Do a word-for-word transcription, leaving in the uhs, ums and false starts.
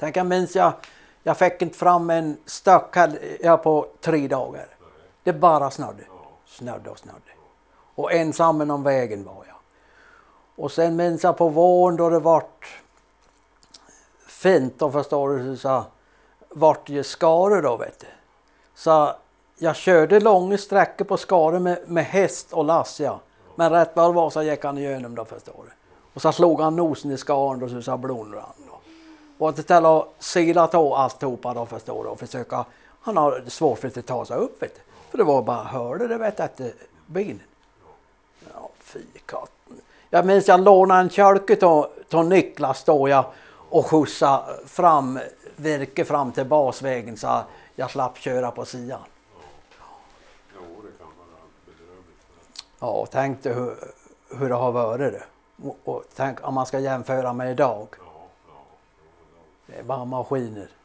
Tänk, jag minns jag, jag fick inte fram en stöck här, ja, på tre dagar. Det bara snödde. Snödde och snödde. Och ensam inom vägen var jag. Och sen minns jag på våren då det vart fint, och förstår du, så vart ju Skare då, vet du. Så jag körde långa sträckor på Skare med, med häst och lass, ja. Men rätt vad det var så gick han igenom då, förstår du. Och så slog han nosen i skaren och så sa blod rann då. Och att ställa och sila till alltihopa då, förstår du, och försöka, han har svårt för att ta sig upp, vet du. För det var bara hörde det, vet du, att benen. Ja, fy katten. Jag minns jag lånade en kölke till Niklas då, jag, och skjutsa fram, virke fram till basvägen så jag slapp köra på sidan. Jo, det kan vara bedrövligt. Ja, och tänkte hur, hur det har varit det. Och, och tänk om man ska jämföra med idag. Ja, ja, ja. Det är bara maskiner.